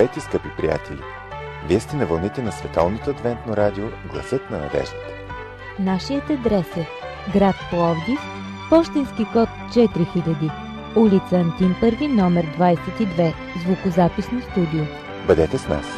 Здравейте, скъпи приятели! Вие сте на вълните на Световното адвентно радио Гласът на надеждата. Нашият адрес е град Пловдив, пощенски код 4000, улица Антим Първи, номер 22, звукозаписно студио. Бъдете с нас!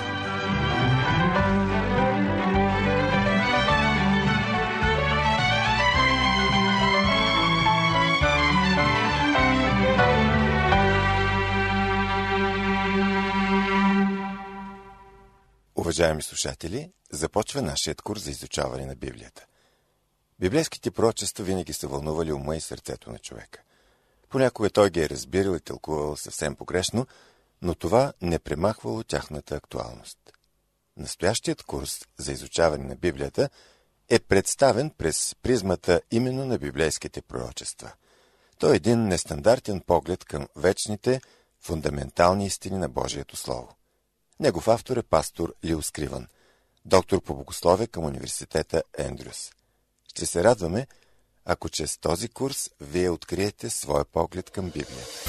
Уважаеми слушатели, започва нашият курс за изучаване на Библията. Библейските пророчества винаги са вълнували ума и сърцето на човека. Понякога той ги е разбирал и тълкувал съвсем погрешно, но това не премахвало тяхната актуалност. Настоящият курс за изучаване на Библията е представен през призмата именно на библейските пророчества. Той е един нестандартен поглед към вечните, фундаментални истини на Божието Слово. Негов автор е пастор Лил Скривън, доктор по богословие към университета Ендрюс. Ще се радваме, ако чрез този курс вие откриете своя поглед към Библията.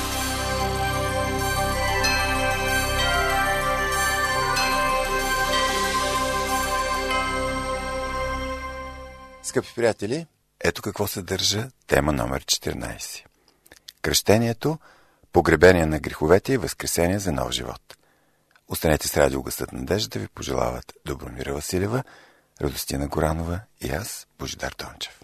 Скъпи приятели, ето какво съдържа тема номер 14. Кръщението, погребение на греховете и възкресение за нов живот. Останете с радио Гласът на надеждата, ви пожелават Добромира Василева, Радостина Горанова и аз, Божидар Дончев.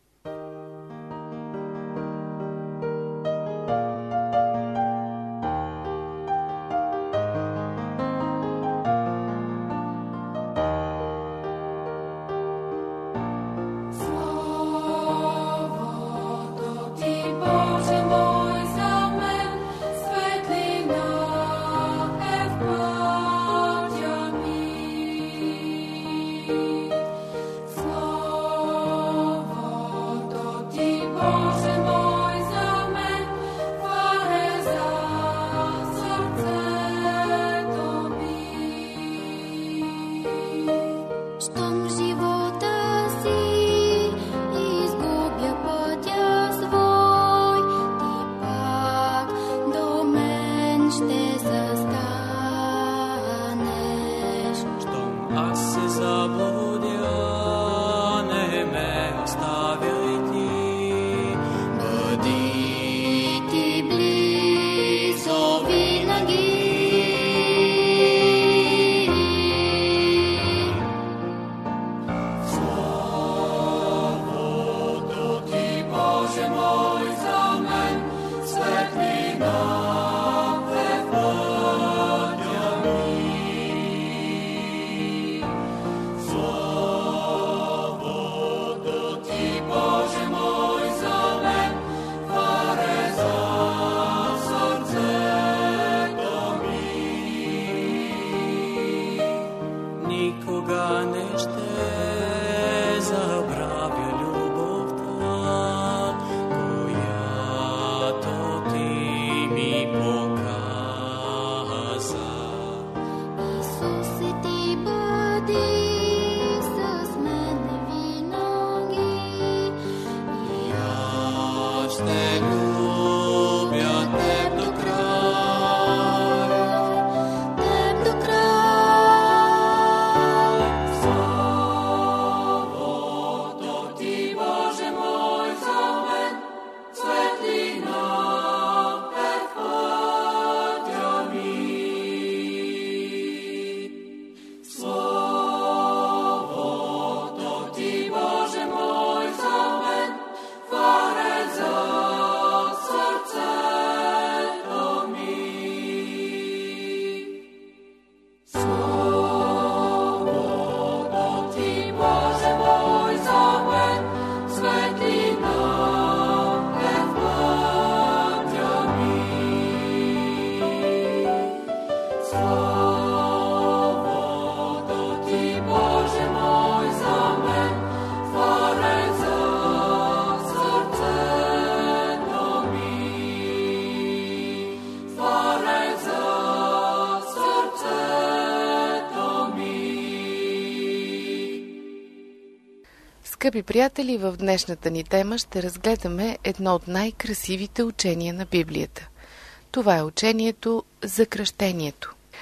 Скъпи приятели, в днешната ни тема ще разгледаме едно от най-красивите учения на Библията. Това е учението за кръщението.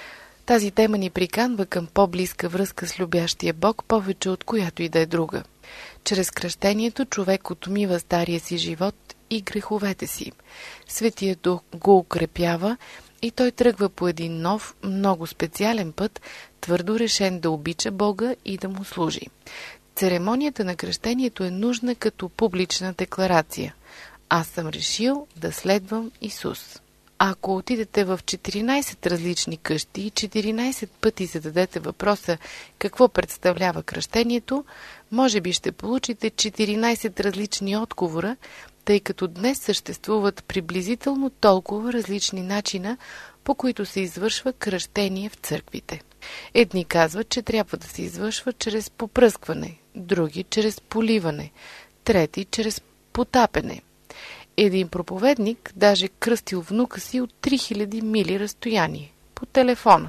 Тази тема ни приканва към по-близка връзка с любящия Бог, повече от която и да е друга. Чрез кръщението човек отмива стария си живот и греховете си. Светият Дух го укрепява и той тръгва по един нов, много специален път, твърдо решен да обича Бога и да му служи. Церемонията на кръщението е нужна като публична декларация. Аз съм решил да следвам Исус. Ако отидете в 14 различни къщи и 14 пъти зададете въпроса какво представлява кръщението, може би ще получите 14 различни отговора, тъй като днес съществуват приблизително толкова различни начина, по които се извършва кръщение в църквите. Едни казват, че трябва да се извършва чрез попръскване, други чрез поливане, трети чрез потапене. Един проповедник даже кръстил внука си от 3000 мили разстояние по телефона.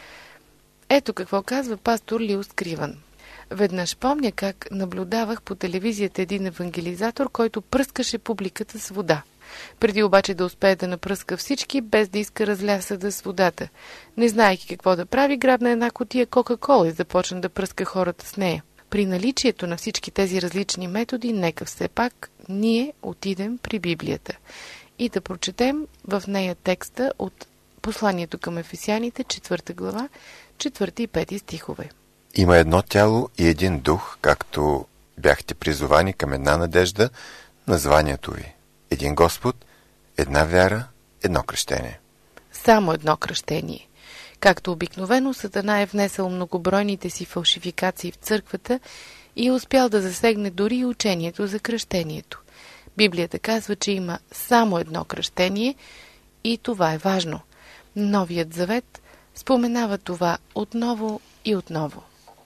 Ето какво казва пастор Лил Скриван. Веднъж помня как наблюдавах по телевизията един евангелизатор, който пръскаше публиката с вода. Преди обаче да успее да напръска всички, без да иска разлясъда с водата. Не знаейки какво да прави, грабна една кутия Кока-кола и започна да пръска хората с нея. При наличието на всички тези различни методи, нека все пак ние отидем при Библията и да прочетем в нея текста от посланието към Ефесяните, 4 глава, 4 и 5 стихове. Има едно тяло и един дух, както бяхте призовани към една надежда на званието ви. Един Господ, една вяра, едно кръщение. Само едно кръщение. Както обикновено, Сатана е внесъл многобройните си фалшификации в църквата и е успял да засегне дори и учението за кръщението. Библията казва, че има само едно кръщение и това е важно. Новият завет споменава това отново и отново.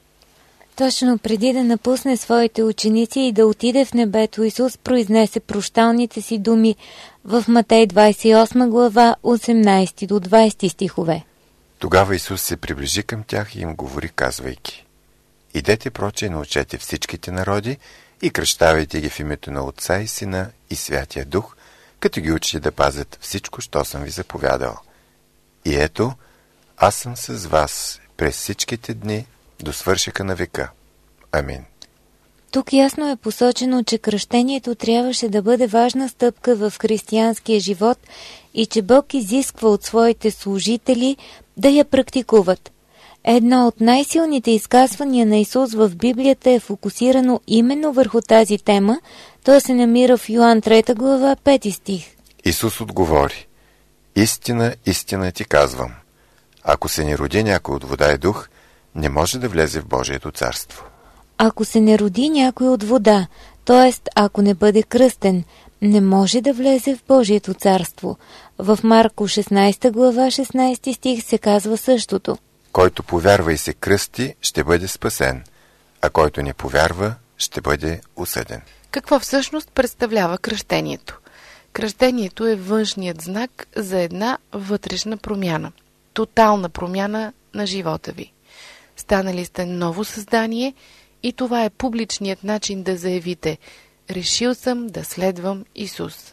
Точно преди да напусне своите ученици и да отиде в небето, Исус произнесе прощалните си думи в Матей 28 глава 18 до 20 стихове. Тогава Исус се приближи към тях и им говори, казвайки: идете проче и научете всичките народи и кръщавайте ги в името на Отца и Сина и Святия Дух, като ги учите да пазят всичко, що съм ви заповядал. И ето, аз съм с вас през всичките дни до свършека на века. Амин. Тук ясно е посочено, че кръщението трябваше да бъде важна стъпка в християнския живот и че Бог изисква от своите служители да я практикуват. Едно от най-силните изказвания на Исус в Библията е фокусирано именно върху тази тема. То се намира в Йоан 3 глава 5 стих. Исус отговори: истина, истина ти казвам, ако се не роди някой от вода и дух, не може да влезе в Божието царство. Ако се не роди някой от вода, т.е. ако не бъде кръстен, не може да влезе в Божието царство. В Марко 16 глава 16 стих се казва същото. Който повярва и се кръсти, ще бъде спасен, а който не повярва, ще бъде осъден. Какво всъщност представлява кръщението? Кръщението е външният знак за една вътрешна промяна. Тотална промяна на живота ви. Станали сте ново създание и това е публичният начин да заявите: решил съм да следвам Исус.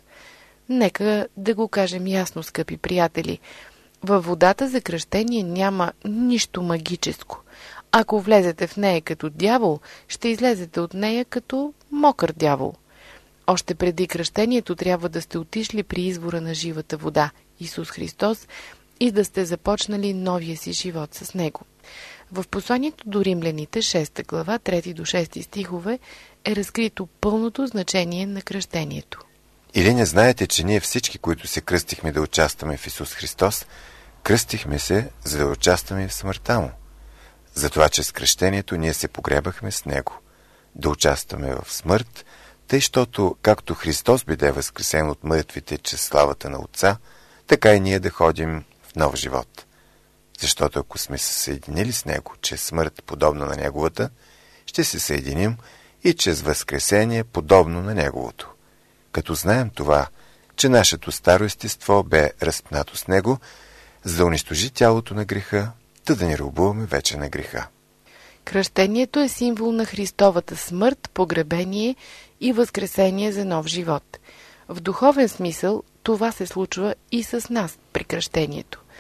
Нека да го кажем ясно, скъпи приятели. Във водата за кръщение няма нищо магическо. Ако влезете в нея като дявол, ще излезете от нея като мокър дявол. Още преди кръщението трябва да сте отишли при извора на живата вода, Исус Христос, и да сте започнали новия си живот с Него. В посланието до римляните, 6 глава, 3 до 6 стихове, е разкрито пълното значение на кръщението. Или не знаете, че ние всички, които се кръстихме да участваме в Исус Христос, кръстихме се, за да участваме в смъртта Му. Затова, че с кръщението ние се погребахме с Него, да участваме в смърт, тъй, щото както Христос биде възкресен от мъртвите чрез славата на Отца, така и ние да ходим в нов живот. Защото ако сме се съединили с Него чрез смърт, подобно на Неговата, ще се съединим и чрез възкресение, подобно на Неговото. Като знаем това, че нашето старо естество бе разпнато с Него, за да унищожи тялото на греха, да не робуваме вече на греха. Кръщението е символ на Христовата смърт, погребение и възкресение за нов живот. В духовен смисъл това се случва и с нас при кръщението.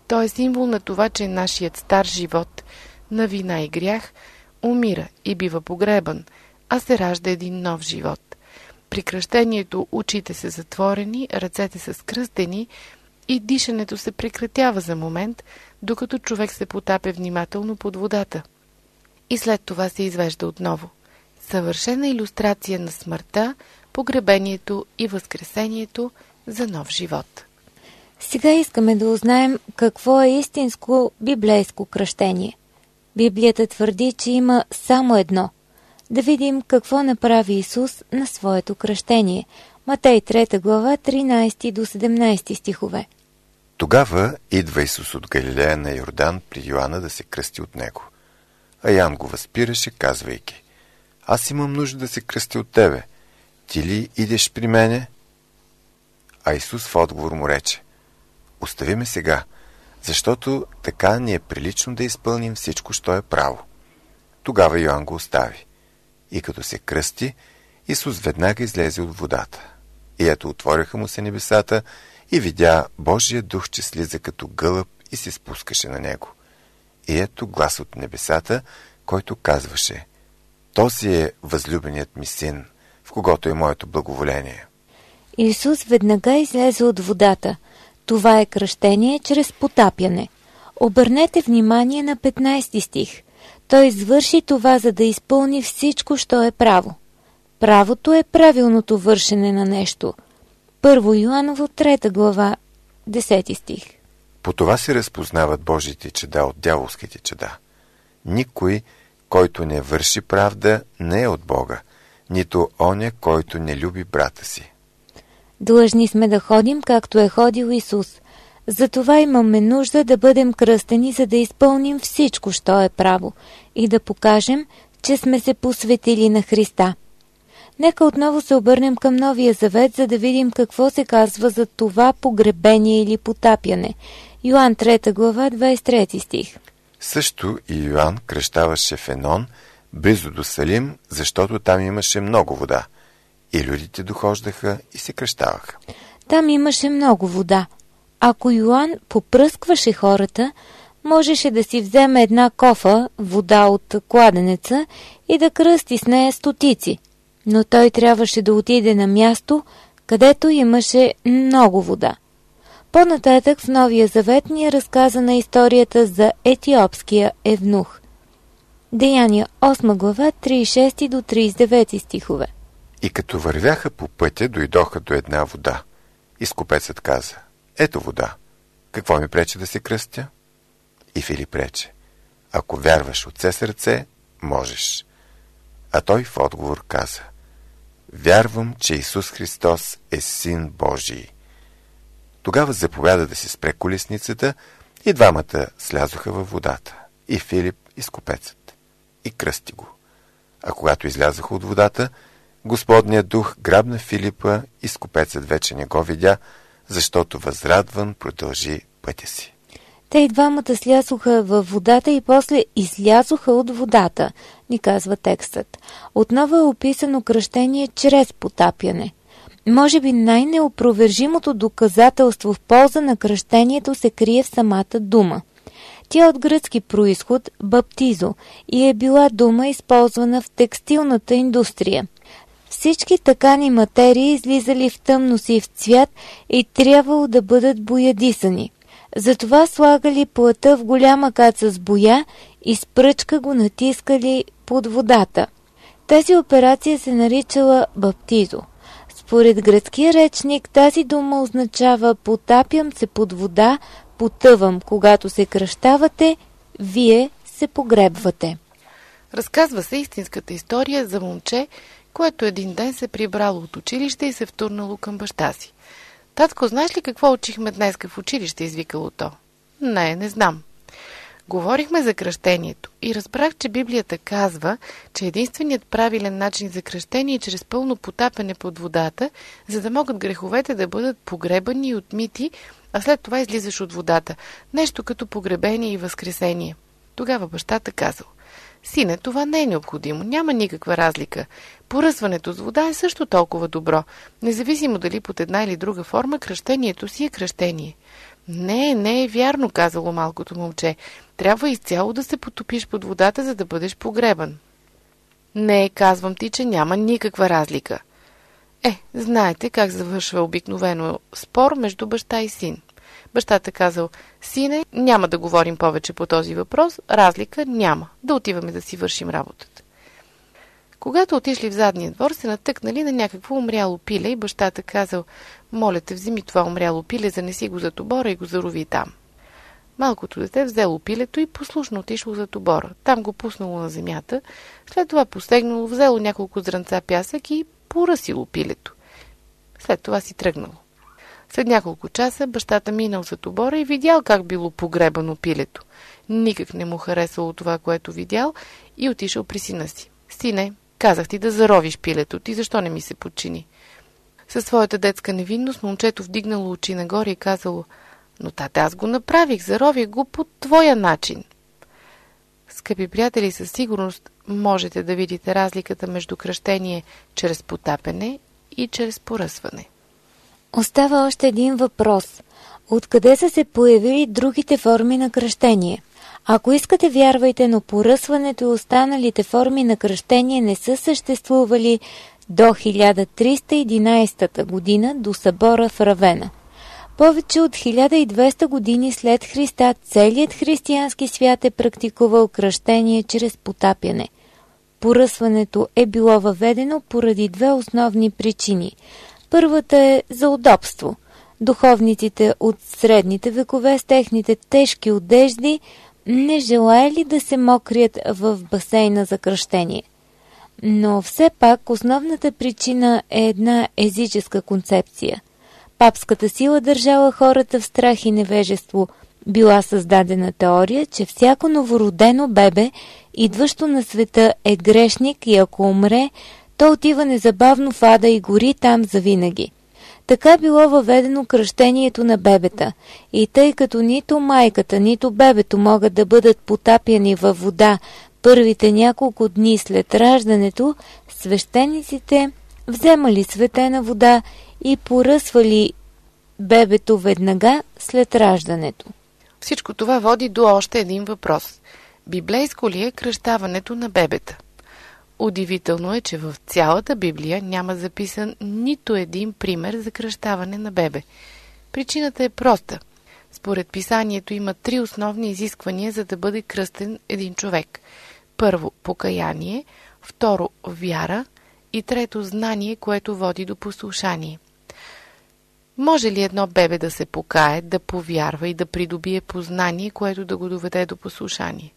То е символ на това, че нашият стар живот на вина и грях умира и бива погребан, а се ражда един нов живот. При кръщението очите са затворени, ръцете са скръстени и дишането се прекратява за момент, докато човек се потапя внимателно под водата. И след това се извежда отново. Съвършена илюстрация на смъртта, погребението и възкресението за нов живот. Сега искаме да узнаем какво е истинско библейско кръщение. Библията твърди, че има само едно. Да видим какво направи Исус на своето кръщение. Матей 3 глава 13 до 17 стихове. Тогава идва Исус от Галилея на Йордан при Йоанна да се кръсти от него. А Ян го възпираше, казвайки: Аз имам нужда да се кръстя от тебе. Ти ли идеш при мене? А Исус в отговор му рече: Остави ме сега, защото така ни е прилично да изпълним всичко, що е право. Тогава Йоан го остави. И като се кръсти, Исус веднага излезе от водата. И ето отвориха му се небесата и видя Божия дух, че слиза като гълъб и се спускаше на него. И ето глас от небесата, който казваше: Този е възлюбеният ми син, в когото е моето благоволение. Исус веднага излезе от водата. Това е кръщение чрез потапяне. Обърнете внимание на 15 стих. Той извърши това, за да изпълни всичко, що е право. Правото е правилното вършене на нещо. 1 Йоаново 3 глава 10 стих. По това се разпознават Божиите чеда от дяволските чеда. Никой, който не върши правда, не е от Бога, нито оня, който не люби брата си. Длъжни сме да ходим, както е ходил Исус. Затова имаме нужда да бъдем кръстени, за да изпълним всичко, що е право, и да покажем, че сме се посветили на Христа. Нека отново се обърнем към Новия Завет, за да видим какво се казва за това погребение или потапяне. Йоан 3 глава 23 стих. Също и Йоан кръщаваше в Енон, близо до Салим, защото там имаше много вода. И людите дохождаха и се кръщаваха. Там имаше много вода. Ако Йоан попръскваше хората, можеше да си вземе една кофа вода от кладенеца и да кръсти с нея стотици. Но той трябваше да отиде на място, където имаше много вода. По-нататък в Новия Завет ни е разказана историята за етиопския евнух. Деяния 8 глава 36 до 39 стихове. И като вървяха по пътя, дойдоха до една вода. И скопецът каза: Ето вода. Какво ми пречи да се кръстя? И Филип рече: Ако вярваш от все сърце, можеш. А той в отговор каза: Вярвам, че Исус Христос е Син Божий. Тогава заповяда да се спре колесницата и двамата слязоха във водата. И Филип, и скопецът. И кръсти го. А когато излязоха от водата, Господният дух грабна Филипа и скопецът вече не го видя, защото възрадван продължи пътя си. Те и двамата слязоха във водата и после излязоха от водата, ни казва текстът. Отново е описано кръщение чрез потапяне. Може би най-неопровержимото доказателство в полза на кръщението се крие в самата дума. Тя е от гръцки произход, баптизо, и е била дума, използвана в текстилната индустрия. Всички такани материи излизали в тъмно сив цвят и трябвало да бъдат боядисани. Затова слагали плътта в голяма каца с боя и с пръчка го натискали под водата. Тази операция се наричала баптизо. Според гръцкия речник тази дума означава потапям се под вода, потъвам. Когато се кръщавате, вие се погребвате. Разказва се истинската история за момче, което един ден се прибрало от училище и се втурнало към баща си. Татко, знаеш ли какво учихме днес в училище, извикало то? Не знам. Говорихме за кръщението и разбрах, че Библията казва, че единственият правилен начин за кръщение е чрез пълно потапяне под водата, за да могат греховете да бъдат погребани и отмити, а след това излизаш от водата. Нещо като погребение и възкресение. Тогава бащата казал: Сине, това не е необходимо, няма никаква разлика. Поръсването с вода е също толкова добро, независимо дали под една или друга форма кръщението си е кръщение. Не е вярно, казало малкото момче. Трябва изцяло да се потопиш под водата, за да бъдеш погребан. Не, казвам ти, че няма никаква разлика. Знаете как завършва обикновено спор между баща и син. Бащата казал: сине, няма да говорим повече по този въпрос, разлика няма, да отиваме да си вършим работата. Когато отишли в задния двор, се натъкнали на някакво умряло пиле и бащата казал: моля те, вземи това умряло пиле, занеси го за тобора и го зарови там. Малкото дете взело пилето и послушно отишло за тобора. Там го пуснало на земята, след това постегнало, взело няколко зранца пясък и поръсило пилето. След това си тръгнало. След няколко часа бащата минал за тобора и видял как било погребано пилето. Никак не му харесало това, което видял, и отишъл при сина си. Сине, казах ти да заровиш пилето, ти защо не ми се подчини? Със своята детска невинност момчето вдигнало очи нагоре и казало: но тате, аз го направих, зарових го по твоя начин. Скъпи приятели, със сигурност можете да видите разликата между кръщение чрез потапяне и чрез поръсване. Остава още един въпрос. Откъде са се появили другите форми на кръщение? Ако искате, вярвайте, но поръсването и останалите форми на кръщение не са съществували до 1311 година, до събора в Равена. Повече от 1200 години след Христа целият християнски свят е практикувал кръщение чрез потапяне. Поръсването е било въведено поради две основни причини. Първата е за удобство. Духовниците от средните векове с техните тежки одежди не желаели да се мокрият в басейна за кръщение. Но все пак основната причина е една езическа концепция. Папската сила държала хората в страх и невежество. Била създадена теория, че всяко новородено бебе, идващо на света, е грешник и ако умре, то отива незабавно в ада и гори там завинаги. Така било въведено кръщението на бебета. И тъй като нито майката, нито бебето могат да бъдат потапяни във вода първите няколко дни след раждането, свещениците вземали светена вода и поръсвали бебето веднага след раждането. Всичко това води до още един въпрос. Библейско ли е кръщаването на бебета? Удивително е, че в цялата Библия няма записан нито един пример за кръщаване на бебе. Причината е проста. Според писанието има 3 основни изисквания, за да бъде кръстен един човек. Първо, покаяние, второ, вяра и трето, знание, което води до послушание. Може ли едно бебе да се покае, да повярва и да придобие познание, което да го доведе до послушание?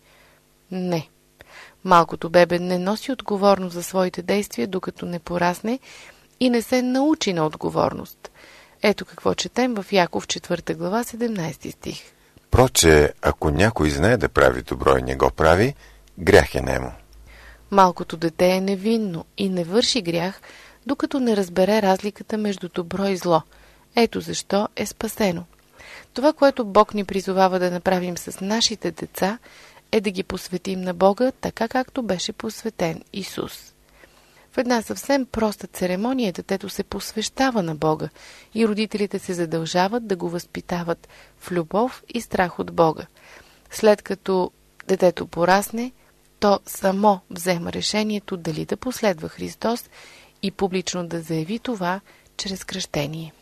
Не. Малкото бебе не носи отговорност за своите действия, докато не порасне и не се научи на отговорност. Ето какво четем в Яков 4 глава 17 стих. Проче, ако някой знае да прави добро и не го прави, грях е нему. Малкото дете е невинно и не върши грях, докато не разбере разликата между добро и зло. Ето защо е спасено. Това, което Бог ни призовава да направим с нашите деца, е да ги посветим на Бога, така както беше посветен Исус. В една съвсем проста церемония детето се посвещава на Бога и родителите се задължават да го възпитават в любов и страх от Бога. След като детето порасне, то само взема решението дали да последва Христос и публично да заяви това чрез кръщение.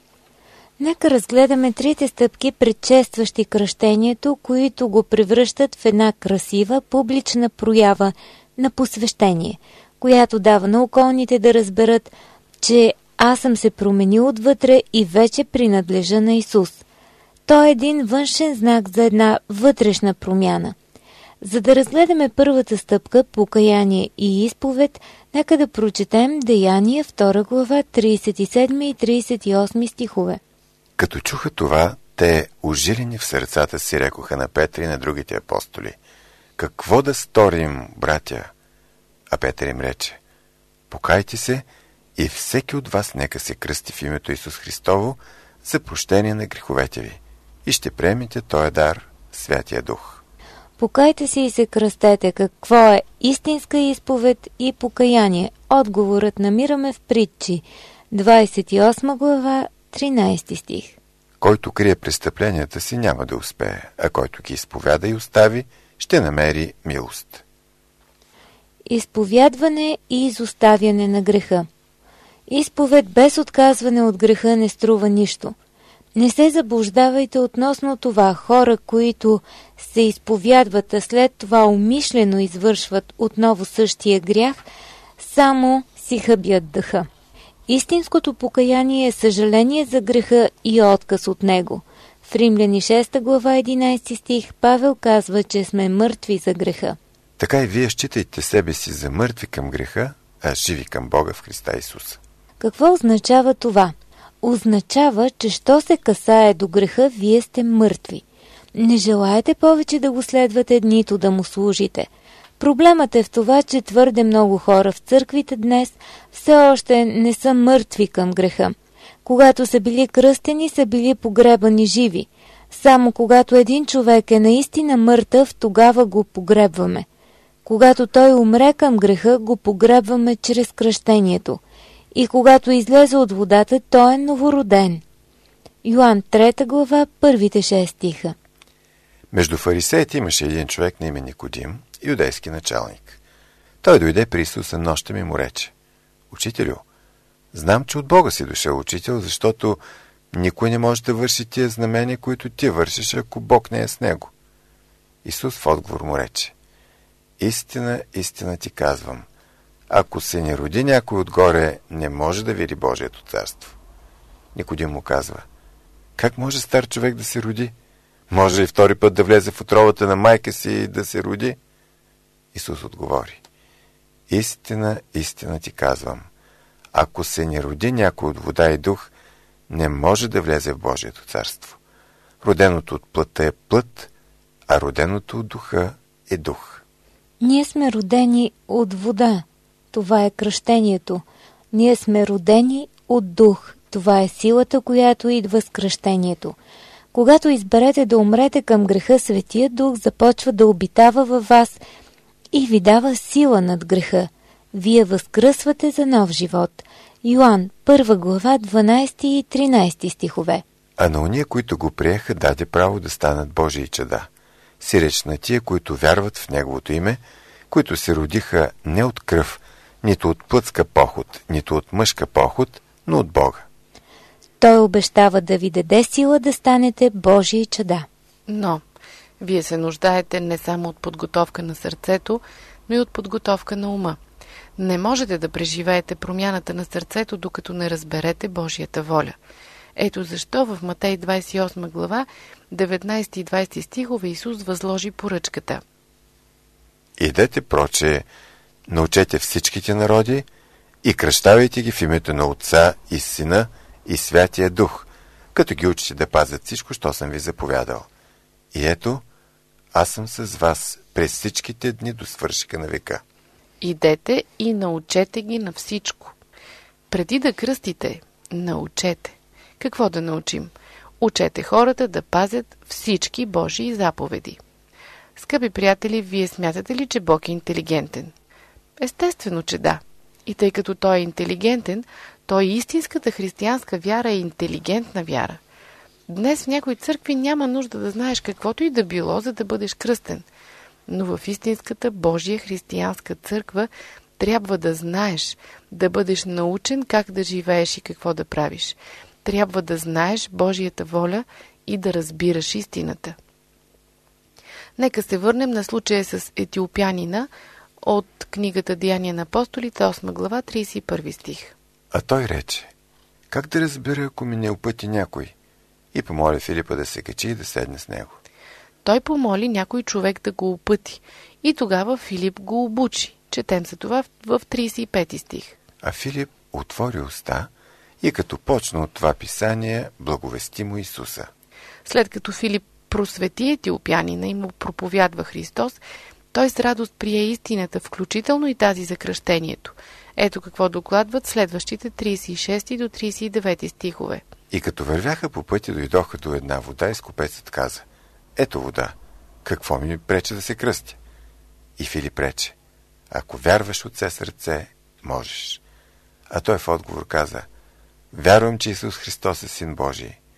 Нека разгледаме 3 стъпки, предшестващи кръщението, които го превръщат в една красива, публична проява на посвещение, която дава на околните да разберат, че аз съм се променил отвътре и вече принадлежа на Исус. Той е един външен знак за една вътрешна промяна. За да разгледаме първата стъпка, покаяние и изповед, нека да прочетем Деяния 2 глава 37 и 38 стихове. Като чуха това, те, ужилени в сърцата си, рекоха на Петър и на другите апостоли: какво да сторим, братя? А Петър им рече: покайте се и всеки от вас нека се кръсти в името Исус Христово за прощение на греховете ви и ще приемете този дар, Святия Дух. Покайте се и се кръстете. Какво е истинска изповед и покаяние? Отговорът намираме в Притчи, 28 глава, 13 стих. Който крие престъпленията си, няма да успее, а който ги изповяда и остави, ще намери милост. Изповядване и изоставяне на греха. Изповед без отказване от греха не струва нищо. Не се заблуждавайте относно това. Хора, които се изповядват, а след това умишлено извършват отново същия грях, само си хъбят дъха. Истинското покаяние е съжаление за греха и отказ от него. В Римляни 6 глава 11 стих Павел казва, че сме мъртви за греха. Така и вие считайте себе си за мъртви към греха, а живи към Бога в Христа Исуса. Какво означава това? Означава, че що се касае до греха, вие сте мъртви. Не желаете повече да го следвате, нито да му служите. Проблемът е в това, че твърде много хора в църквите днес все още не са мъртви към греха. Когато са били кръстени, са били погребани живи. Само когато един човек е наистина мъртъв, тогава го погребваме. Когато той умре към греха, го погребваме чрез кръщението. И когато излезе от водата, той е новороден. Йоан 3 глава, първите 6 стиха. Между фарисеите имаше един човек на име Никодим, юдейски началник. Той дойде при Исуса нощем и му рече: Учителю, знам, че от Бога си дошъл учител, защото никой не може да върши тия знамения, които ти вършиш, ако Бог не е с него. Исус в отговор му рече: Истина, истина ти казвам, ако се не роди някой отгоре, не може да види Божието царство. Никодим му казва: Как може стар човек да се роди? Може ли втори път да влезе в утробата на майка си и да се роди? Исус отговори: Истина, истина ти казвам, ако се не роди някой от вода и дух, не може да влезе в Божието царство. Роденото от плътта е плът, а роденото от духа е дух. Ние сме родени от вода. Това е кръщението. Ние сме родени от дух. Това е силата, която идва с кръщението. Когато изберете да умрете към греха, Светия Дух започва да обитава във вас и ви дава сила над греха. Вие възкръсвате за нов живот. Йоан 1 глава 12 и 13 стихове. А на уния, които го приеха, даде право да станат Божии чада. Сиреч на тия, които вярват в Неговото име, които се родиха не от кръв, нито от плътска поход, нито от мъжка поход, но от Бога. Той обещава да ви даде сила да станете Божии чада. Но вие се нуждаете не само от подготовка на сърцето, но и от подготовка на ума. Не можете да преживеете промяната на сърцето, докато не разберете Божията воля. Ето защо в Матей 28 глава, 19 и 20 стихове Исус възложи поръчката: Идете проче, научете всичките народи и кръщавайте ги в името на Отца и Сина и Святия Дух, като ги учите да пазят всичко, що съм ви заповядал. И ето, аз съм с вас през всичките дни до свършика на века. Идете и научете ги на всичко. Преди да кръстите, научете. Какво да научим? Учете хората да пазят всички Божии заповеди. Скъпи приятели, вие смятате ли, че Бог е интелигентен? Естествено, че да. И тъй като Той е интелигентен, то и истинската християнска вяра е интелигентна вяра. Днес в някои църкви няма нужда да знаеш каквото и да било, за да бъдеш кръстен. Но в истинската Божия християнска църква трябва да знаеш, да бъдеш научен как да живееш и какво да правиш. Трябва да знаеш Божията воля и да разбираш истината. Нека се върнем на случая с етиопянина от книгата Деяния на апостолите, 8 глава, 31 стих. А той рече: Как да разбера, ако ми не опъти някой? И помоли Филипа да се качи и да седне с него. Той помоли някой човек да го опъти и тогава Филип го обучи. Четем се това в 35 стих. А Филип отвори уста и като почна от това писание, благовести му Исуса. След като Филип просвети етиопянина и му проповядва Христос, той с радост прие истината, включително и тази за кръщението. Ето какво докладват следващите 36 до 39 стихове. И като вървяха по пътя, дойдоха до една вода и скопецът каза: Ето вода, какво ми прече да се кръстя? И Филип рече: Ако вярваш от все сърце, можеш. А той в отговор каза: Вярвам, че Исус Христос е Син Божий.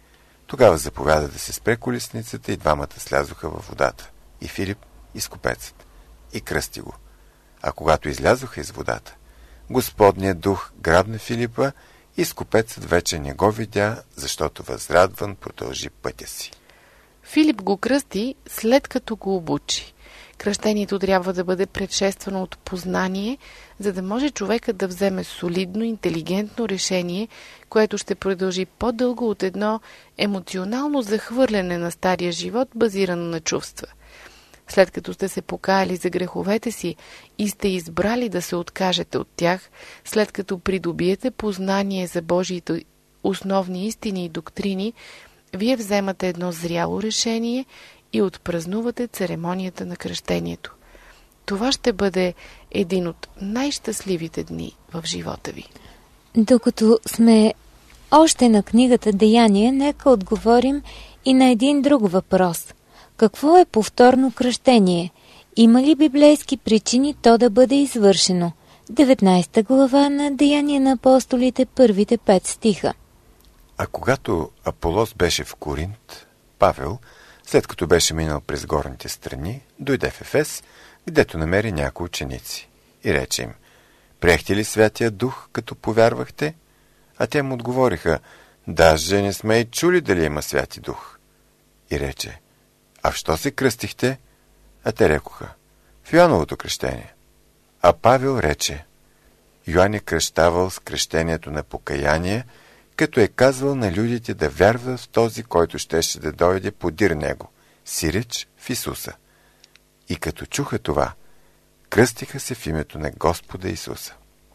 Тогава заповяда да се спре колесницата и двамата слязоха във водата. И Филип, и скопецът. И кръсти го. А когато излязоха из водата, Господният дух грабна Филипа и скопецът вече не го видя, защото възрадван продължи пътя си. Филип го кръсти, след като го обучи. Кръщението трябва да бъде предшествано от познание, за да може човекът да вземе солидно, интелигентно решение, което ще продължи по-дълго от едно емоционално захвърляне на стария живот, базирано на чувства. След като сте се покаяли за греховете си и сте избрали да се откажете от тях, след като придобиете познание за Божиите основни истини и доктрини, вие вземате едно зряло решение и отпразнувате церемонията на кръщението. Това ще бъде един от най-щастливите дни в живота ви. Докато сме още на книгата Деяния, нека отговорим и на един друг въпрос. Какво е повторно кръщение? Има ли библейски причини то да бъде извършено? 19 глава на Деяния на апостолите, първите 5 стиха. А когато Аполос беше в Коринт, Павел, след като беше минал през горните страни, дойде в Ефес, гдето намери някои ученици. И рече им: приехте ли Святия Дух, като повярвахте? А те му отговориха: даже не сме и чули дали има Святи Дух. И рече: а в що се кръстихте? А те рекоха: в Йоановото кръщение. А Павел рече: Йоан е кръщавал с кръщението на покаяние, като е казвал на людите да вярват в този, който щеше да дойде подир него, сиреч в Исуса. И като чуха това, кръстиха се в името на Господа Исуса.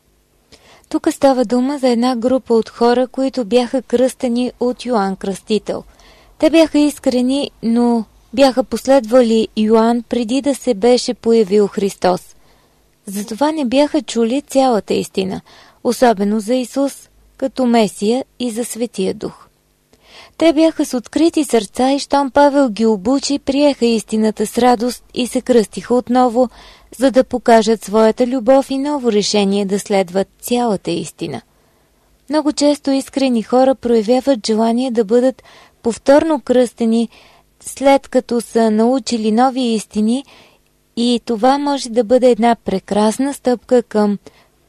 Тук става дума за една група от хора, които бяха кръстени от Йоан Кръстител. Те бяха искрени, но бяха последвали Йоан преди да се беше появил Христос. Затова не бяха чули цялата истина, особено за Исус като Месия и за Светия Дух. Те бяха с открити сърца и щом Павел ги обучи, приеха истината с радост и се кръстиха отново, за да покажат своята любов и ново решение да следват цялата истина. Много често искрени хора проявяват желание да бъдат повторно кръстени, след като са научили нови истини, и това може да бъде една прекрасна стъпка към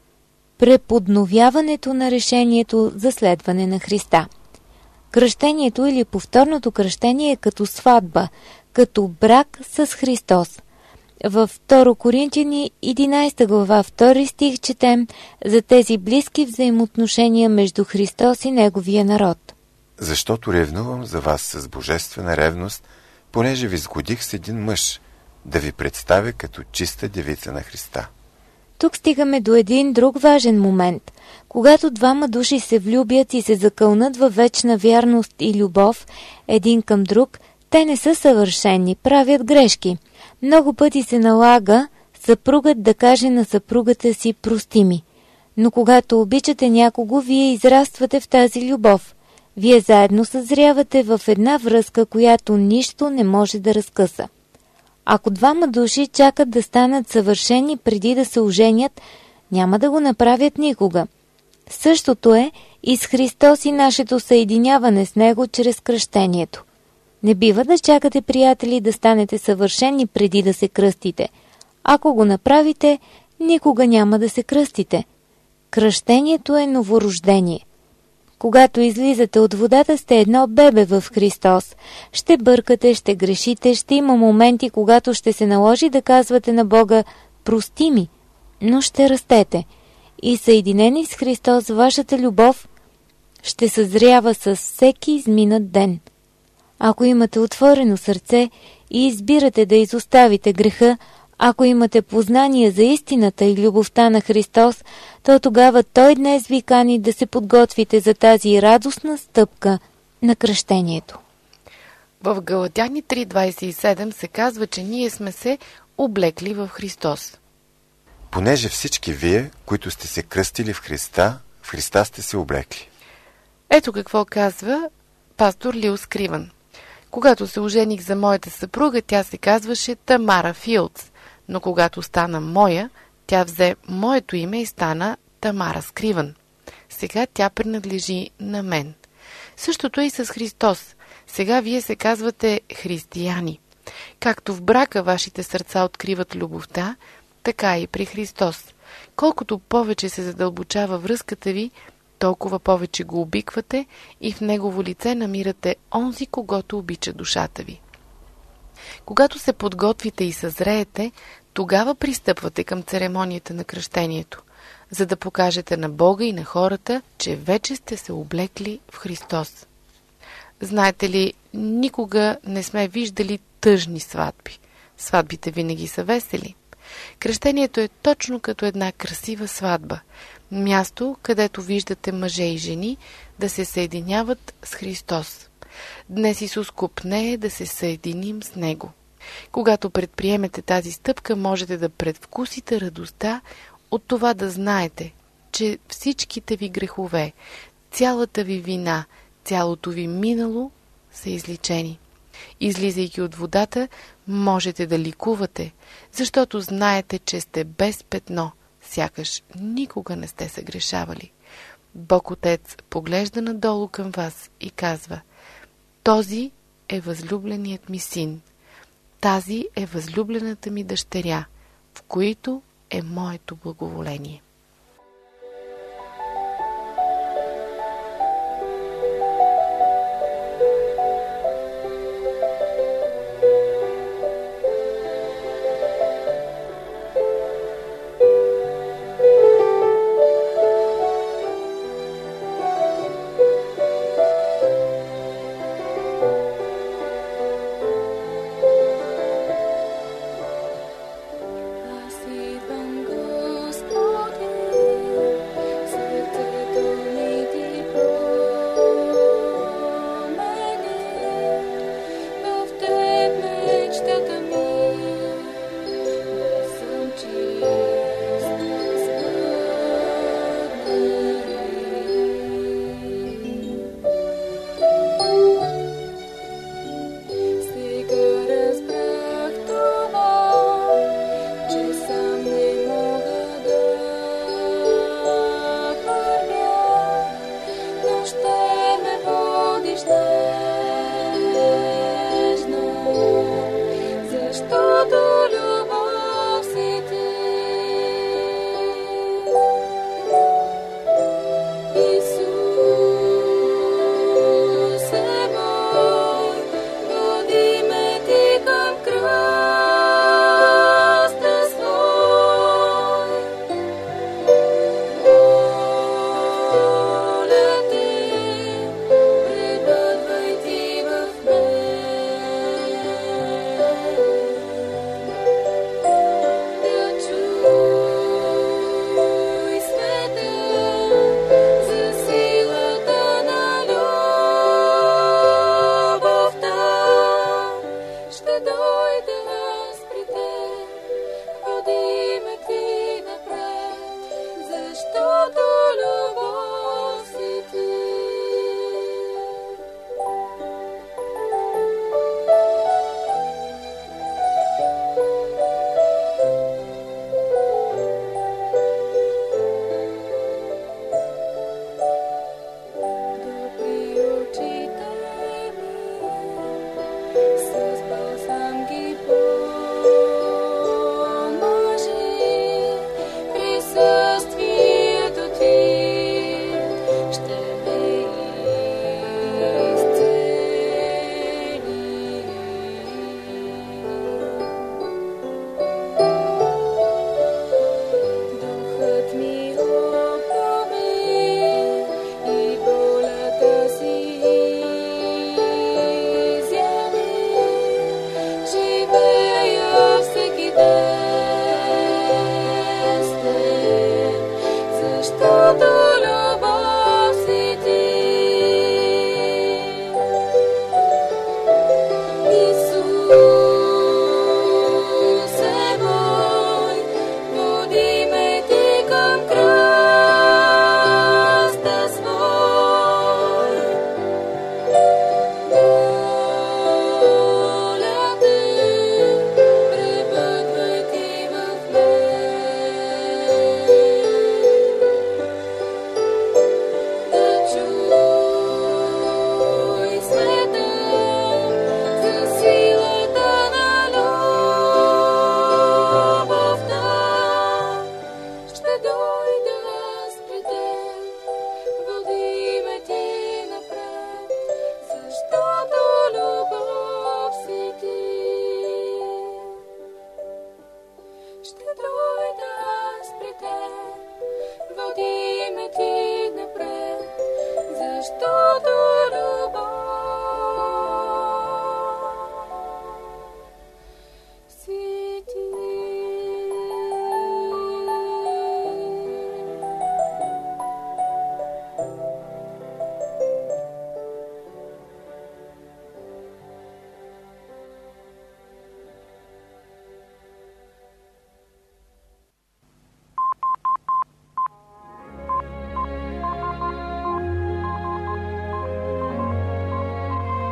преподновяването на решението за следване на Христа. Кръщението или повторното кръщение е като сватба, като брак с Христос. Във 2 Коринтияни 11 глава 2 стих четем за тези близки взаимоотношения между Христос и Неговия народ. Защото ревнувам за вас с божествена ревност, понеже ви сгодих с един мъж, да ви представя като чиста девица на Христа. Тук стигаме до един друг важен момент. Когато двама души се влюбят и се закълнат във вечна вярност и любов един към друг, те не са съвършени, правят грешки. Много пъти се налага съпругът да каже на съпругата си: прости ми. Но когато обичате някого, вие израствате в тази любов. Вие заедно съзрявате в една връзка, която нищо не може да разкъса. Ако двама души чакат да станат съвършени преди да се оженят, няма да го направят никога. Същото е и с Христос и нашето съединяване с Него чрез кръщението. Не бива да чакате, приятели, да станете съвършени преди да се кръстите. Ако го направите, никога няма да се кръстите. Кръщението е новорождение. Когато излизате от водата, сте едно бебе в Христос. Ще бъркате, ще грешите, ще има моменти, когато ще се наложи да казвате на Бога: прости ми, но ще растете. И съединени с Христос, вашата любов ще съзрява с всеки изминат ден. Ако имате отворено сърце и избирате да изоставите греха, ако имате познание за истината и любовта на Христос, то тогава Той днес ви кани да се подготвите за тази радостна стъпка на кръщението. В Галатяни 3.27 се казва, че ние сме се облекли в Христос. Понеже всички вие, които сте се кръстили в Христа сте се облекли. Ето какво казва пастор Лил Скриван. Когато се ожених за моята съпруга, тя се казваше Тамара Филдс, но когато стана моя, тя взе моето име и стана Тамара Скриван. Сега тя принадлежи на мен. Същото е и с Христос. Сега вие се казвате християни. Както в брака вашите сърца откриват любовта, така и при Христос. Колкото повече се задълбочава връзката ви, толкова повече го обиквате и в негово лице намирате онзи, когото обича душата ви. Когато се подготвите и съзреете, тогава пристъпвате към церемонията на кръщението, за да покажете на Бога и на хората, че вече сте се облекли в Христос. Знаете ли, никога не сме виждали тъжни сватби. Сватбите винаги са весели. Кръщението е точно като една красива сватба. Място, където виждате мъже и жени да се съединяват с Христос. Днес Исус копнее да се съединим с Него. Когато предприемете тази стъпка, можете да предвкусите радостта от това да знаете, че всичките ви грехове, цялата ви вина, цялото ви минало са изличени. Излизайки от водата, можете да ликувате, защото знаете, че сте без петно, сякаш никога не сте съгрешавали. Бог Отец поглежда надолу към вас и казва: този е възлюбленият ми син, тази е възлюблената ми дъщеря, в които е моето благоволение.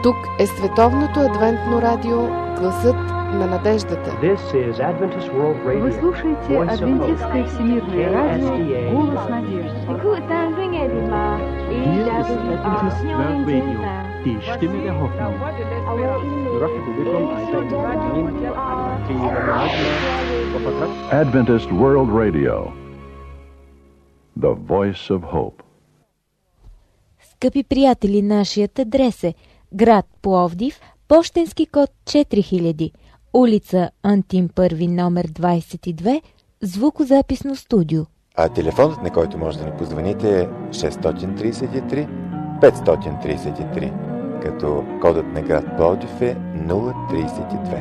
Тук е Световното адвентно радио Гласът на надеждата. Вы слушаете Адвентистское всемирное радио Голос надежды. Adventist World Radio, the voice of hope. Скъпи приятели, нашият адрес е град Пловдив, пощенски код 4000, улица Антим Първи, номер 22, звукозаписно студио. А телефонът, на който може да ни позвоните, е 633 533, като кодът на град Пловдив е 032.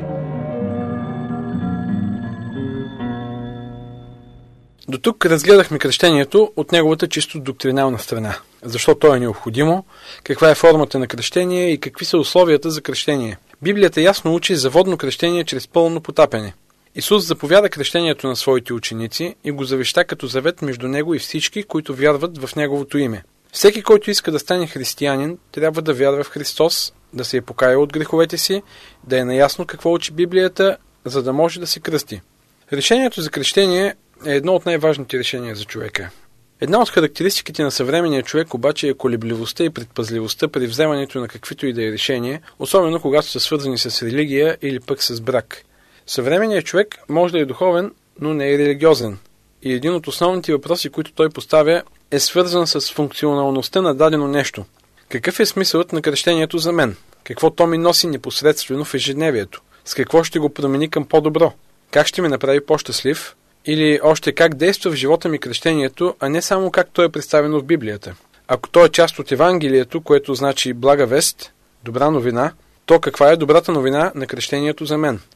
До тук разгледахме кръщението от неговата чисто доктринална страна. Защо то е необходимо, каква е формата на кръщение и какви са условията за кръщение. Библията ясно учи за водно кръщение чрез пълно потапяне. Исус заповяда кръщението на своите ученици и го завеща като завет между него и всички, които вярват в неговото име. Всеки, който иска да стане християнин, трябва да вярва в Христос, да се е покаял от греховете си, да е наясно какво учи Библията, за да може да се кръсти. Решението за кръщение е едно от най-важните решения за човека. Една от характеристиките на съвременния човек обаче е колебливостта и предпазливостта при вземането на каквито и да е решение, особено когато са свързани с религия или пък с брак. Съвременният човек може да е духовен, но не е религиозен. И един от основните въпроси, които той поставя, е свързан с функционалността на дадено нещо. Какъв е смисълът на кръщението за мен? Какво то ми носи непосредствено в ежедневието? С какво ще го промени към по-добро? Как ще ме направи по-щастлив? Или още как действа в живота ми кръщението, а не само как то е представено в Библията. Ако то е част от Евангелието, което значи блага вест, добра новина, то каква е добрата новина на кръщението за мен?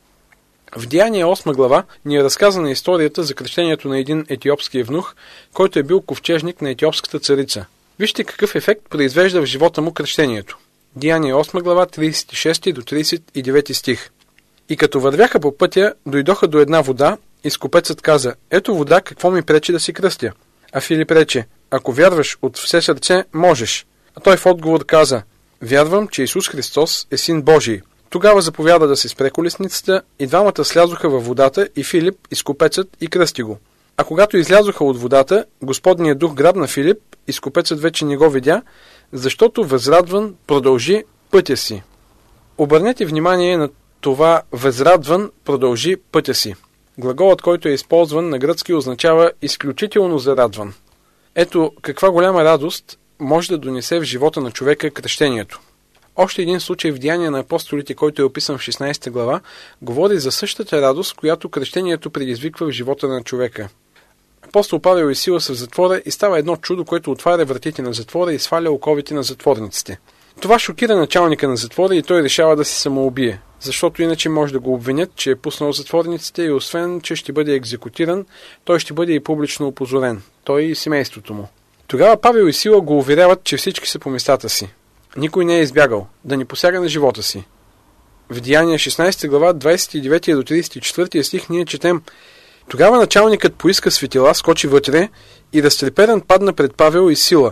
В Деяния 8 глава ни е разказана историята за кръщението на един етиопски евнух, който е бил ковчежник на етиопската царица. Вижте какъв ефект произвежда в живота му кръщението. Деяния 8 глава 36 до 39 стих. И като вървяха по пътя, дойдоха до една вода, и скопецът каза: ето вода, какво ми пречи да си кръстя? А Филип рече: ако вярваш от все сърце, можеш. А той в отговор каза: вярвам, че Исус Христос е Син Божий. Тогава заповяда да се спре колесницата и двамата слязоха във водата, и Филип, и скопецът, и кръсти го. А когато излязоха от водата, Господният дух грабна Филип, и скопецът вече не го видя, защото възрадван продължи пътя си. Обърнете внимание на това възрадван продължи пътя си. Глаголът, който е използван на гръцки, означава изключително зарадван. Ето каква голяма радост може да донесе в живота на човека кръщението. Още един случай в Деяния на апостолите, който е описан в 16 глава, говори за същата радост, която кръщението предизвиква в живота на човека. Апостол Павел и Сила са в затвора и става едно чудо, което отваря вратите на затвора и сваля оковите на затворниците. Това шокира началника на затвора и той решава да се самоубие, защото иначе може да го обвинят, че е пуснал затворниците и освен, че ще бъде екзекутиран, той ще бъде и публично опозорен, той и семейството му. Тогава Павел и Сила го уверяват, че всички са по местата си. Никой не е избягал, да не посяга на живота си. В Деяния 16 глава 29 до 34 стих ние четем: тогава началникът поиска светила, скочи вътре и разтреперан падна пред Павел и Сила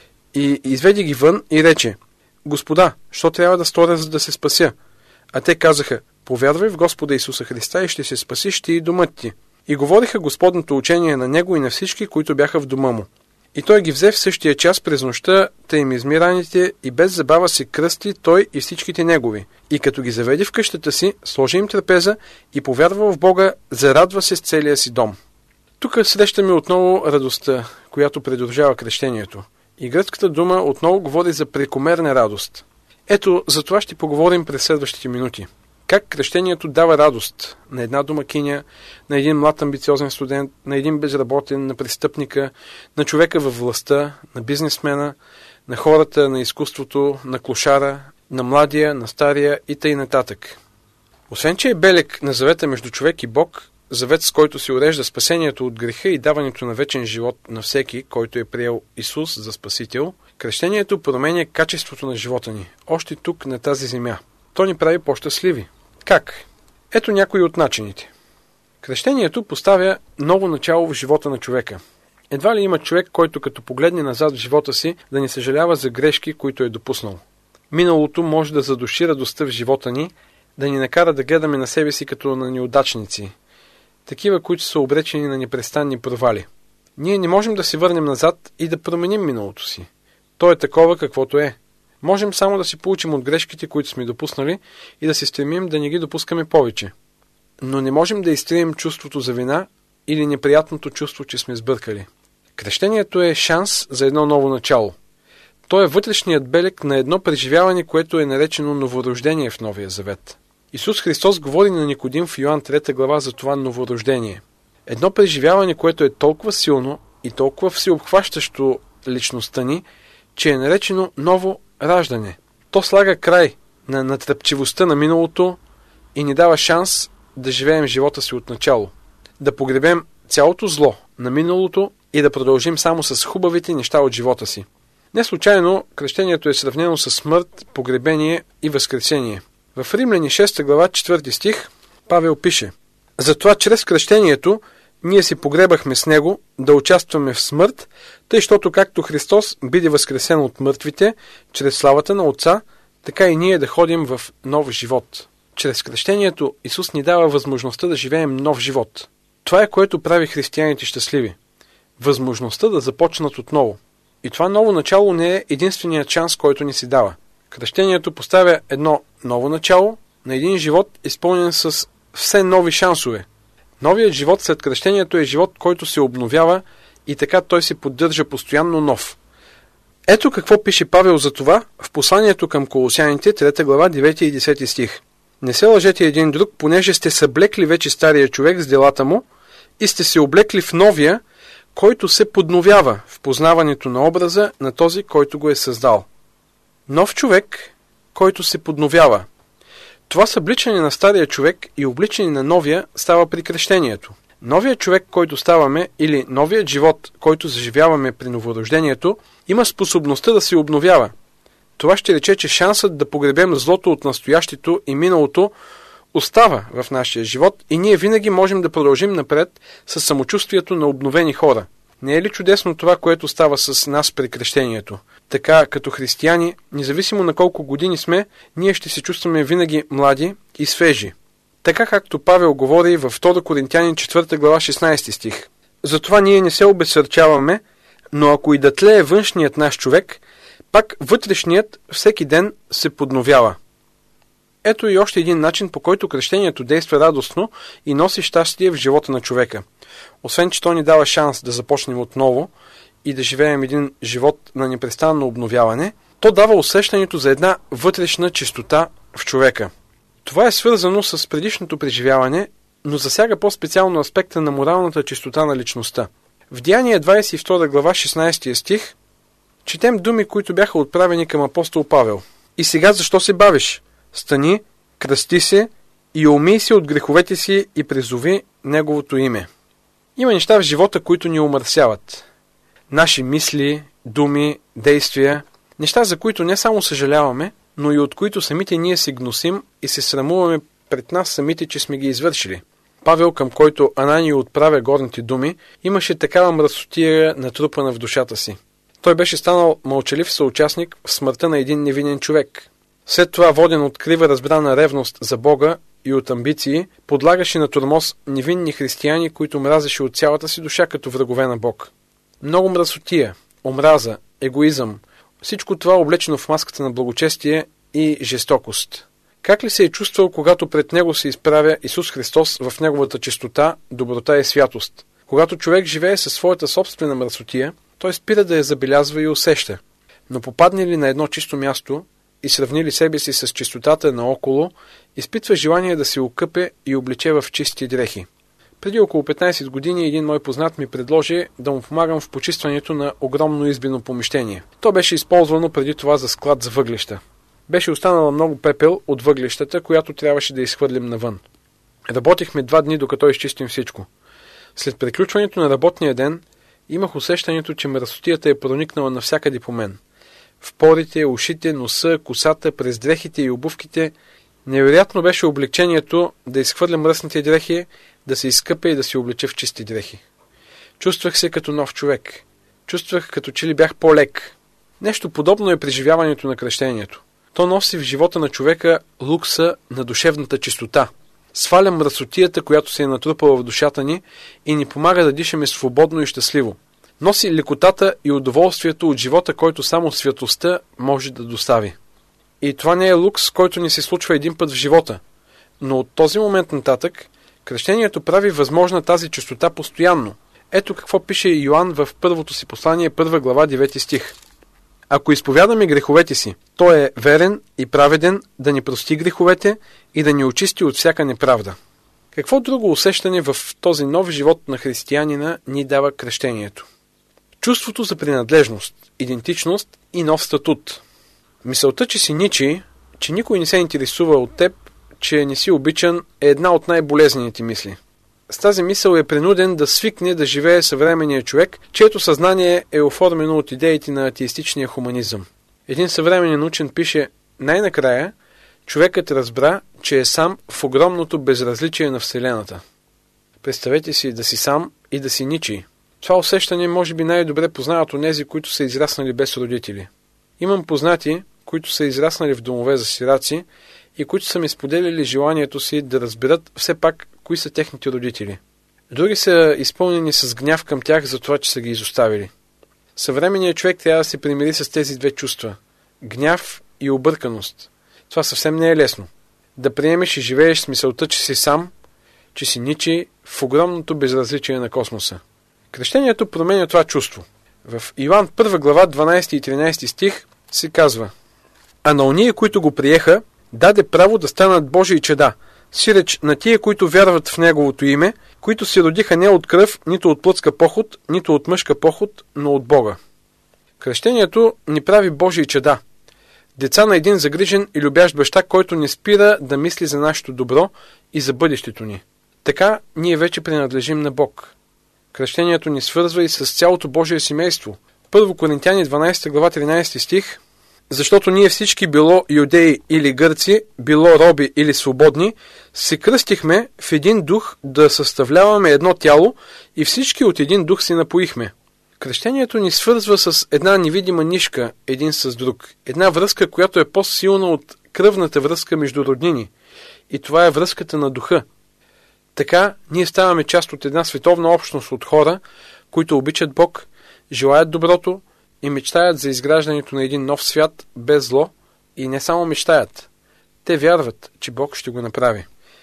и изведи ги вън и рече: Господа, що трябва да сторя, за да се спася? А те казаха: повярвай в Господа Исуса Христа и ще се спасиш ти и домът ти. И говориха Господното учение на него и на всички, които бяха в дома му. И той ги взе в същия час през нощта, та им изми раните и без забава се кръсти той и всичките негови. И като ги заведе в къщата си, сложи им трапеза и повярва в Бога, зарадва се с целия си дом. Тук срещаме отново радостта, която придружава кръщението. И гръцката дума отново говори за прекомерна радост. Ето, за това ще поговорим през следващите минути. Как кръщението дава радост на една домакиня, на един млад амбициозен студент, на един безработен, на престъпника, на човека във властта, на бизнесмена, на хората на изкуството, на клошара, на младия, на стария и т.н. нататък. Освен, че е белег на завета между човек и Бог, завет, с който се урежда спасението от греха и даването на вечен живот на всеки, който е приел Исус за Спасител, кръщението променя качеството на живота ни, още тук на тази земя. То ни прави по-щастливи. Как? Ето някои от начините. Кръщението поставя ново начало в живота на човека. Едва ли има човек, който като погледне назад в живота си, да не съжалява за грешки, които е допуснал. Миналото може да задуши радостта в живота ни, да ни накара да гледаме на себе си като на неудачници, такива, които са обречени на непрестанни провали. Ние не можем да се върнем назад и да променим миналото си. То е такова, каквото е. Можем само да си получим от грешките, които сме допуснали, и да се стремим да не ги допускаме повече. Но не можем да изтрием чувството за вина или неприятното чувство, че сме сбъркали. Кръщението е шанс за едно ново начало. То е вътрешният белег на едно преживяване, което е наречено новорождение в Новия Завет. Исус Христос говори на Никодим в Йоан 3 глава за това новорождение. Едно преживяване, което е толкова силно и толкова всеобхващащо личността ни, че е наречено ново раждане. То слага край на натръпчивостта на миналото и ни дава шанс да живеем живота си от начало. Да погребем цялото зло на миналото и да продължим само с хубавите неща от живота си. Не случайно кръщението е сравнено с смърт, погребение и възкресение. В Римляни 6 глава 4 стих Павел пише: затова чрез кръщението ние си погребахме с него да участваме в смърт, тъй щото както Христос биде възкресен от мъртвите чрез славата на Отца, така и ние да ходим в нов живот. Чрез кръщението Исус ни дава възможността да живеем нов живот. Това е, което прави християните щастливи. Възможността да започнат отново. И това ново начало не е единственият шанс, който ни се дава. Кръщението поставя едно ново начало на един живот, изпълнен с все нови шансове. Новият живот след кръщението е живот, който се обновява и така той се поддържа постоянно нов. Ето какво пише Павел за това в посланието към Колосяните, 3 глава, 9 и 10 стих. Не се лъжете един друг, понеже сте съблекли вече стария човек с делата му и сте се облекли в новия, който се подновява в познаването на образа на този, който го е създал. Нов човек, който се подновява. Това събличане на стария човек и обличане на новия става при кръщението. Новият човек, който ставаме, или новият живот, който заживяваме при новорождението, има способността да се обновява. Това ще рече, че шансът да погребем злото от настоящето и миналото остава в нашия живот и ние винаги можем да продължим напред с самочувствието на обновени хора. Не е ли чудесно това, което става с нас при кръщението? Така, като християни, независимо на колко години сме, ние ще се чувстваме винаги млади и свежи. Така както Павел говори във 2 Коринтяни 4 глава 16 стих. Затова ние не се обезсърчаваме, но ако и да тлее външният наш човек, пак вътрешният всеки ден се подновява. Ето и още един начин, по който кръщението действа радостно и носи щастие в живота на човека. Освен, че то ни дава шанс да започнем отново и да живеем един живот на непрестанно обновяване, то дава усещането за една вътрешна чистота в човека. Това е свързано с предишното преживяване, но засяга по-специално аспекта на моралната чистота на личността. В Деяния 22 глава 16 стих четем думи, които бяха отправени към апостол Павел. И сега защо се бавиш? Стани, кръсти се и умий се от греховете си и призови Неговото име. Има неща в живота, които ни омърсяват. Наши мисли, думи, действия, неща, за които не само съжаляваме, но и от които самите ние се гносим и се срамуваме пред нас самите, че сме ги извършили. Павел, към който Ананий отправя горните думи, имаше такава мръсотия натрупана в душата си. Той беше станал мълчалив съучастник в смъртта на един невинен човек. След това, воден от крива разбрана ревност за Бога и от амбиции, подлагаше на тормоз невинни християни, които мразеше от цялата си душа като врагове на Бог. Много мръсотия, омраза, егоизъм, всичко това облечено в маската на благочестие и жестокост. Как ли се е чувствал, когато пред него се изправя Исус Христос в неговата чистота, доброта и святост? Когато човек живее със своята собствена мръсотия, той спира да я забелязва и усеща. Но попадне ли на едно чисто място и сравни ли себе си с чистотата наоколо, изпитва желание да се окъпе и облече в чисти дрехи. Преди около 15 години един мой познат ми предложи да му помагам в почистването на огромно избино помещение. То беше използвано преди това за склад за въглища. Беше останала много пепел от въглищата, която трябваше да изхвърлим навън. Работихме 2 дни, докато изчистим всичко. След приключването на работния ден, имах усещането, че мръсотията е проникнала навсякъде по мен. В порите, ушите, носа, косата, през дрехите и обувките. Невероятно беше облегчението да изхвърля мръсните дрехи, да се изкъпе и да се облече в чисти дрехи. Чувствах се като нов човек. Чувствах като че ли бях по-лек. Нещо подобно е преживяването на кръщението. То носи в живота на човека лукса на душевната чистота. Сваля мръсотията, която се е натрупала в душата ни и ни помага да дишаме свободно и щастливо. Носи лекотата и удоволствието от живота, който само светостта може да достави. И това не е лукс, който ни се случва един път в живота. Но от този момент нататък, кръщението прави възможна тази чистота постоянно. Ето какво пише Йоан в първото си послание, 1 глава, 9 стих. Ако изповядаме греховете си, той е верен и праведен да ни прости греховете и да ни очисти от всяка неправда. Какво друго усещане в този нов живот на християнина ни дава кръщението? Чувството за принадлежност, идентичност и нов статут. Мисълта, че си ничий, че никой не се интересува от теб, че не си обичан, е една от най-болезнените мисли. С тази мисъл е принуден да свикне да живее съвременният човек, чието съзнание е оформено от идеите на атеистичния хуманизъм. Един съвременен учен пише: най-накрая човекът разбра, че е сам в огромното безразличие на Вселената. Представете си да си сам и да си ничий. Това усещане може би най-добре познават онези, които са израснали без родители. Имам познати, които са израснали в домове за сираци и които са ми споделили желанието си да разберат все пак кои са техните родители. Други са изпълнени с гняв към тях за това, че са ги изоставили. Съвременният човек трябва да се примири с тези две чувства – гняв и обърканост. Това съвсем не е лесно. Да приемеш и живееш с мисълта, че си сам, че си ничий в огромното безразличие на космоса. Кръщението променя това чувство. В Йоан 1 глава 12 и 13 стих се казва: а на ония, които го приеха, даде право да станат Божии чеда, сиреч на тия, които вярват в Неговото име, които се родиха не от кръв, нито от плътска поход, нито от мъжка поход, но от Бога. Кръщението ни прави Божии чеда. Деца на един загрижен и любящ баща, който не спира да мисли за нашето добро и за бъдещето ни. Така ние вече принадлежим на Бог. Кръщението ни свързва и с цялото Божие семейство. 1 Коринтяни 12 глава 13 стих: защото ние всички, било юдеи или гърци, било роби или свободни, се кръстихме в един дух да съставляваме едно тяло и всички от един дух се напоихме. Кръщението ни свързва с една невидима нишка един с друг. Една връзка, която е по-силна от кръвната връзка между роднини. И това е връзката на духа. Така ние ставаме част от една световна общност от хора, които обичат Бог, желаят доброто и мечтаят за изграждането на един нов свят без зло, и не само мечтаят. Те вярват, че Бог ще го направи.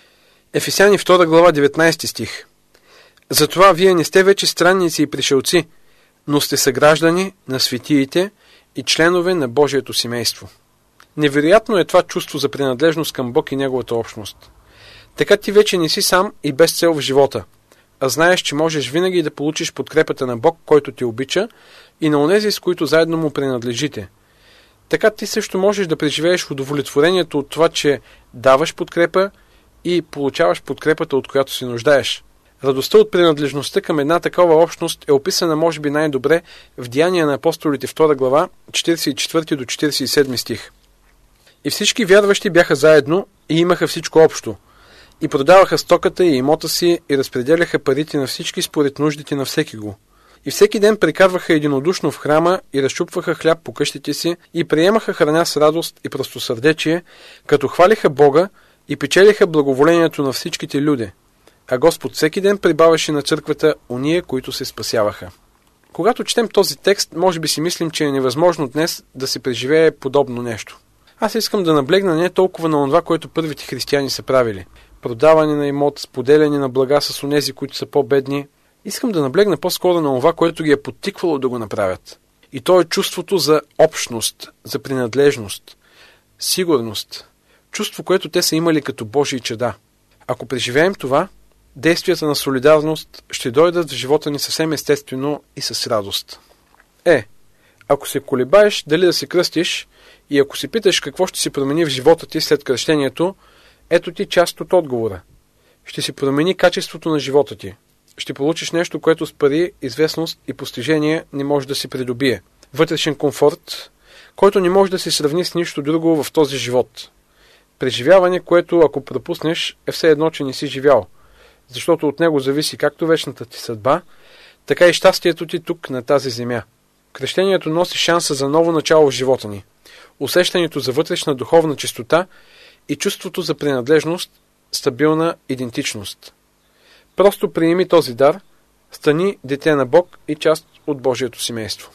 Ефесяни 2 глава 19 стих. Затова вие не сте вече странници и пришелци, но сте съграждани на светиите и членове на Божието семейство. Невероятно е това чувство за принадлежност към Бог и Неговата общност. Така ти вече не си сам и без цел в живота, а знаеш, че можеш винаги да получиш подкрепата на Бог, който те обича, и на онези, с които заедно му принадлежите. Така ти също можеш да преживееш удовлетворението от това, че даваш подкрепа и получаваш подкрепата, от която се нуждаеш. Радостта от принадлежността към една такава общност е описана може би най-добре в Деяния на апостолите 2 глава 44 до 47 стих. И всички вярващи бяха заедно и имаха всичко общо. И продаваха стоката и имота си и разпределяха парите на всички според нуждите на всеки го. И всеки ден прекарваха единодушно в храма и разчупваха хляб по къщите си и приемаха храна с радост и простосърдечие, като хвалиха Бога и печелиха благоволението на всичките люди. А Господ всеки ден прибавяше на църквата ония, които се спасяваха. Когато четем този текст, може би си мислим, че е невъзможно днес да се преживее подобно нещо. Аз искам да наблегна не толкова на това, което първите християни са правили. Продаване на имот, споделяне на блага с онези, които са по-бедни. Искам да наблегна по-скоро на това, което ги е подтиквало да го направят. И то е чувството за общност, за принадлежност, сигурност. Чувство, което те са имали като Божии чеда. Ако преживеем това, действията на солидарност ще дойдат в живота ни съвсем естествено и с радост. Ако се колебаеш дали да се кръстиш и ако се питаш какво ще се промени в живота ти след кръщението, ето ти част от отговора. Ще се промени качеството на живота ти. Ще получиш нещо, което с пари, известност и постижение не може да се придобие. Вътрешен комфорт, който не може да се сравни с нищо друго в този живот. Преживяване, което ако пропуснеш, е все едно, че не си живял. Защото от него зависи както вечната ти съдба, така и щастието ти тук на тази земя. Кръщението носи шанса за ново начало в живота ни. усещането за вътрешна духовна чистота и чувството за принадлежност, стабилна идентичност. Просто приеми този дар, стани дете на Бог и част от Божието семейство.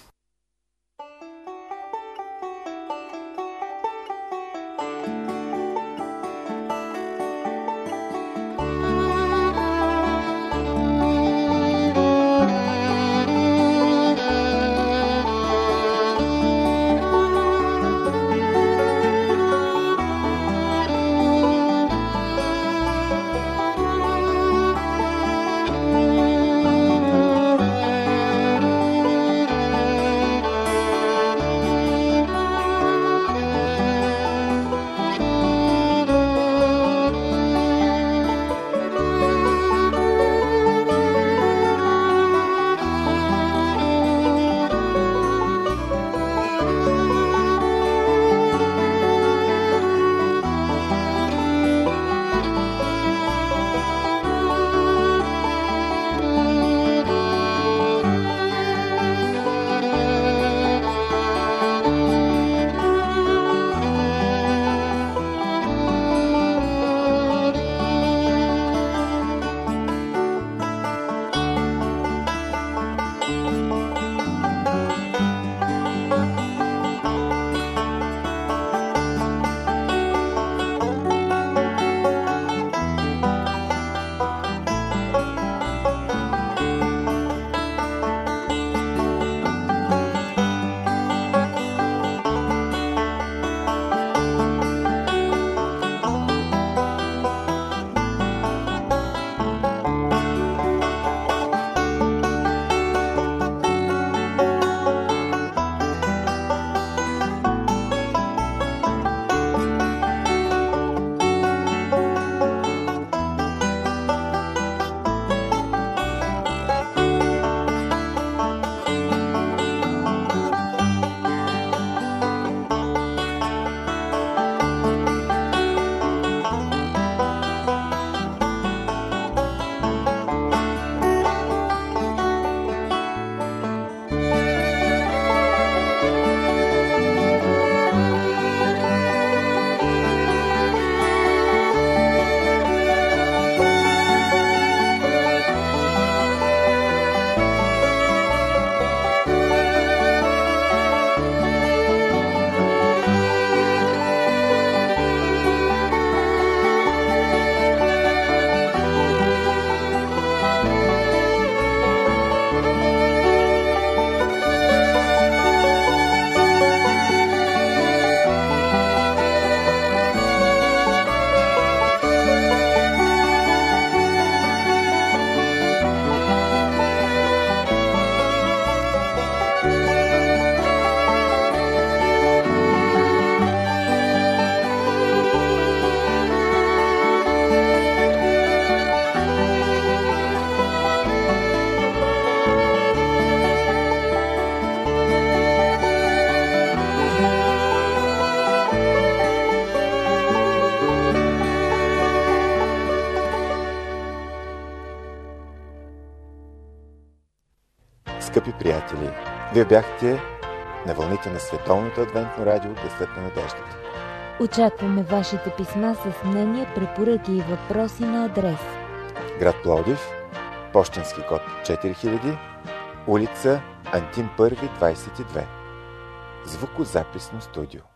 Скъпи приятели, вие бяхте на вълните на Световното адвентно радио Гласът на надеждата. Очакваме вашите писма с мнения, препоръки и въпроси на адрес: град Пловдив, пощенски код 4000, улица Антим 1, 22. Звукозаписно студио.